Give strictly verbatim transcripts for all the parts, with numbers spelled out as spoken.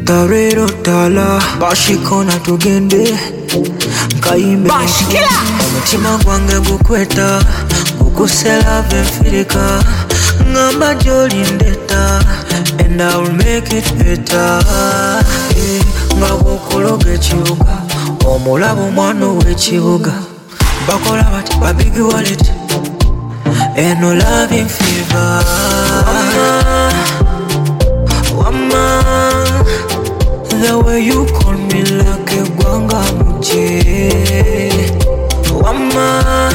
Tarero tala bashikona tugende Kayimbe Bashikila Omutima gwange gukweta Gukusela benfirika Ngamba joli ndeta And I will make it better eh, Nga gukologa ekibuga Omulabo mwana w'ekibuga Bakola bati babigi wallet Eno loving fever Wama The way you call me like a gwanga muje Wama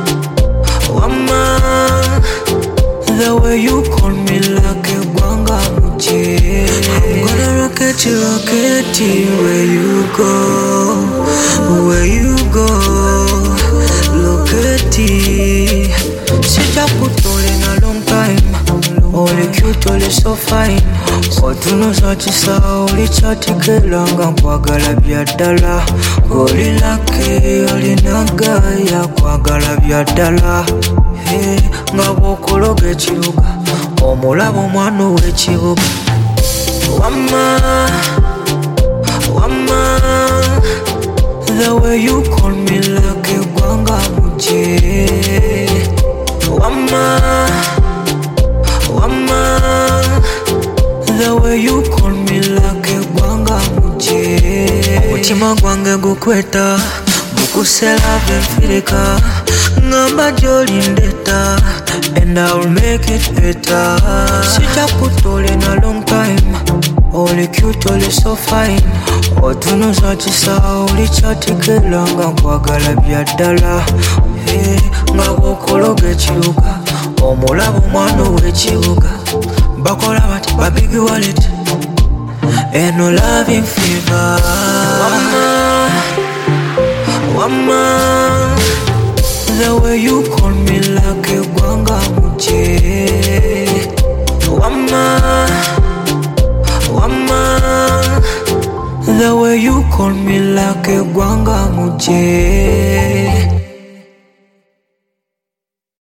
Wama The way you call me like a gwanga muje I'm gonna rocket you, rocket you where you go Where you go Look at it Sija kutole na long time Oli cute, oli so fine Otuno zachisa, oli chatikela Nga nkwagala byaddala Oli lake, oli nagaya Kwagala byaddala hey, Nga bw'okologa ekibuga Omulabo mwana w'ekibuga Wama Wama The way you call me like a gwanga muje Wama Wama The way you call me like a gwanga muje Mutima gwange gukweta Gukusela benfirika Ngamba joli ndeta And I will make it better Sija kutole na long time Oli cute, oli so fine Otuno zachisa, oli chatikela Nga nkwagala byaddala hey, Nga bw'okologa ekibuga Omulabo mwana w'ekibuga Bakola bati babigi wallet Eno loving fever Wama Wama The way you call me like a gwanga muje Wama Wama The way you call me like a gwanga muje